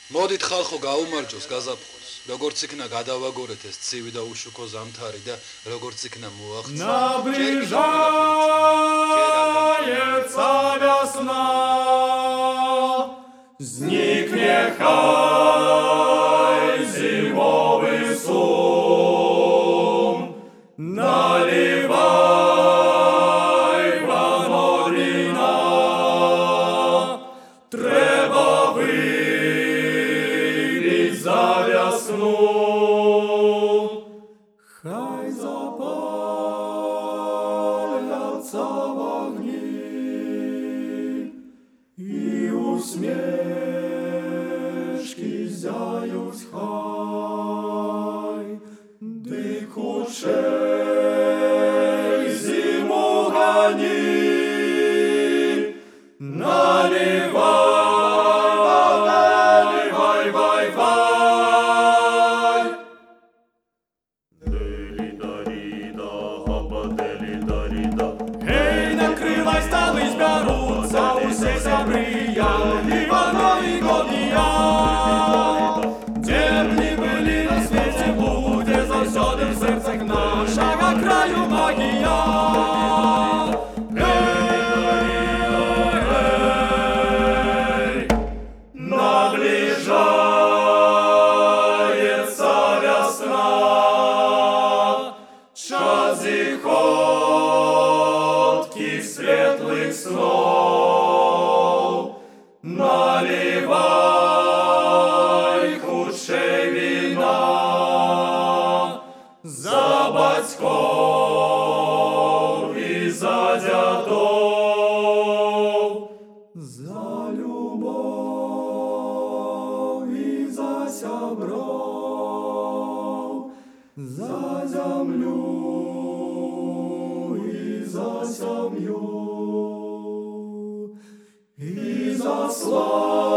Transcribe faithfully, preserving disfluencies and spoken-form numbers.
მოდით ხალხო გაუმარჯოს გაზაფხულს. Როგორც იქნა გადავაგორეთ ეს ცივი და უშუქო ზამთარი და როგორც იქნა მოახსნა. Наближается весна, зникне хай зимовый сум, наливай вано вина, треба випить за весну, хай запалятся вогни и усмешки зяють хай, дик учей зиму гони, наливай, вай, вай, вай. Делидарида, хопа, делидарида. Эй, накрывай столы, зберуться усе сябрия, Ивано и Годия. Де б ні були на світі, буде завсёди в серцях нашого краю магія. Эй, наближается весна, час зиходки светлых снов, наливай худшей вина за батьков и за дядов, за любовь и за сябров, за землю и за семью, и за славу.